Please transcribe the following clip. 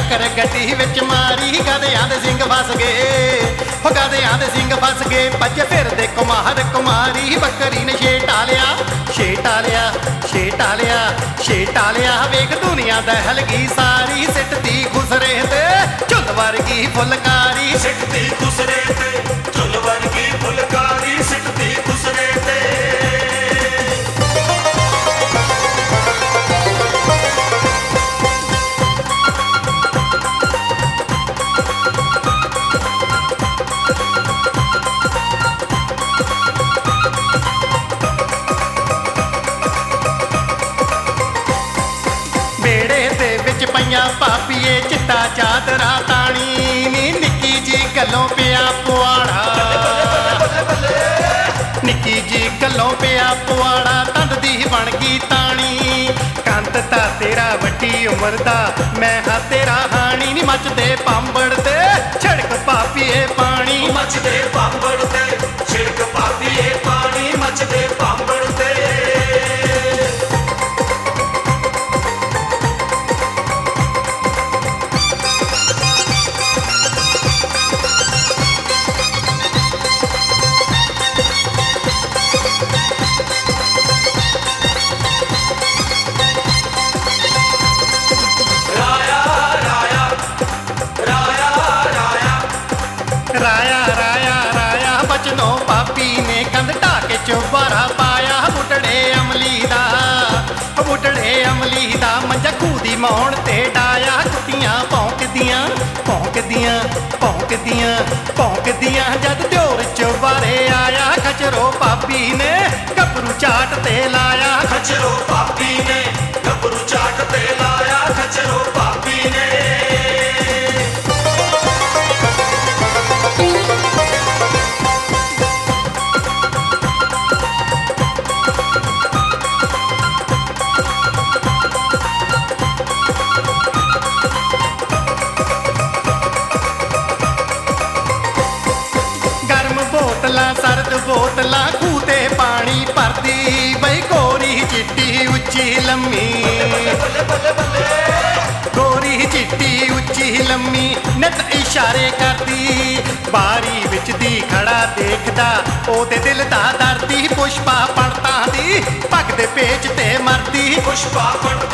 ਟੱਕਰ ਗੱਡੀ ਵਿੱਚ ਮਾਰੀ, ਗਧਿਆਂ ਦੇ ਸਿੰਘ ਫਸ ਗਏ, ਹੋ ਗਧਿਆਂ ਦੇ ਸਿੰਘ ਫਸ ਗਏ। ਭੱਜੇ ਫਿਰਦੇ ਕੁਮਾਰ ਕੁਮਾਰੀ, ਬੱਕਰੀ ਨੇ ਛੇਟਾ ਲਿਆ, ਛੇਟਾ ਲਿਆ, ਛੇਟਾ ਲਿਆ, ਛੇਟਾ ਲਿਆ। ਵੇਖ ਦੁਨੀਆ ਦਹਿਲ ਗਈ ਸਾਰੀ, ਸਿੱਟਦੀ ਖੁਸਰੇ ਤੇ ਝੁੱਲ ਵਰਗੀ ਫੁਲਕਾਰੀ, ਸਿੱਟਦੀ ਖੁਸਰੇ ਤੇ ਝੁੱਲ ਵਰਗੀ ਫੁਲਕਾਰੀ, ਸਿੱਟਦੀ ਖੁਸਰੇ ਤੇ। ਬੇੜੇ ਦੇ ਵਿੱਚ ਪਈਆਂ ਪਾਪੀਏ, ਚਿੱਟਾ ਚਾਦਰਾ ਤਾਣੀ ਨੀ, ਨਿੱਕੀ ਜੀ ਗੱਲੋਂ ਪਿਆ ਪੁਆੜਾ, ਨਿੱਕੀ ਜੀ ਗੱਲੋਂ ਪਿਆ ਪੁਆੜਾ, ਤੰਦ ਦੀ ਬਣ ਗਈ ਤਾਣੀ। ਕੰਤ ਤਾਂ ਤੇਰਾ ਵੱਡੀ ਉਮਰ ਦਾ, ਮੈਂ ਹਾਂ ਤੇਰਾ ਹਾਣੀ ਨੀ, ਮੱਚਦੇ ਪਾਂਬੜ ਤੇ ਛਿੜਕ ਪਾਪੀਏ ਪਾਣੀ, ਮੱਚਦੇ ਪਾਂਬੜ ਤੇ ਛਿੜਕ ਪਾਪੀਏ ਪਾਣੀ, ਮੱਚਦੇ ਪਾਂਬੜ ਤੇ। ਰਾਇਆ ਰਾਇਆ ਰਾਇਆ ਬਚਨੋਂ ਪਾਪੀ ਨੇ ਕੰਧ ਢਾਹ ਕੇ ਚੁਬਾਰਾ ਪਾਇਆ, ਬੁੱਢੜੇ ਅਮਲੀ ਦਾ, ਬੁੱਢੜੇ ਅਮਲੀ ਦਾ ਮੰਜਾ ਖੂਹ ਦੀ ਮੌਣ ਤੇ ਡਾਇਆ। ਕੁੱਤੀਆਂ ਭੌਂਕਦੀਆਂ ਭੌਂਕਦੀਆਂ ਭੌਂਕਦੀਆਂ ਭੌਂਕਦੀਆਂ, ਜਦ ਦਿਓਰ ਚੁਬਾਰੇ ਆਇਆ, ਖਚਰੋ ਪਾਪੀ ਨੇ ਗੱਭਰੂ ਚਾਟ ਤੇ ਲਾਇਆ, ਖਚਰੋ ਪਾਪੀ ਨੇ ਗੱਭਰੂ ਚਾਟ ਤੇ ਲਾਇਆ, ਖਚਰੋ ਪਾਪੀ ਨੇ। ਬੋਤਲਾਂ ਸਰਦ ਬੋਤਲਾਂ, ਖੂਹ ਤੇ ਪਾਣੀ ਭਰਦੀ, ਬਈ ਗੋਰੀ ਚਿੱਟੀ ਉੱਚੀ ਲੰਮੀ, ਗੋਰੀ ਚਿੱਟੀ ਉੱਚੀ ਲੰਮੀ, ਨਿਤ ਇਸ਼ਾਰੇ ਕਰਦੀ। ਬਾਰੀ ਵਿੱਚ ਦੀ ਖੜਾ ਦੇਖਦਾ, ਉਹਦੇ ਦਿਲ ਦਾ ਦਰਦੀ, ਪੁਸ਼ਪਾ ਪੰਡਤਾਂ ਦੀ ਪੱਗ ਦੇ ਪੇਚ ਤੇ ਮਰਦੀ, ਪੁਸ਼ਪਾ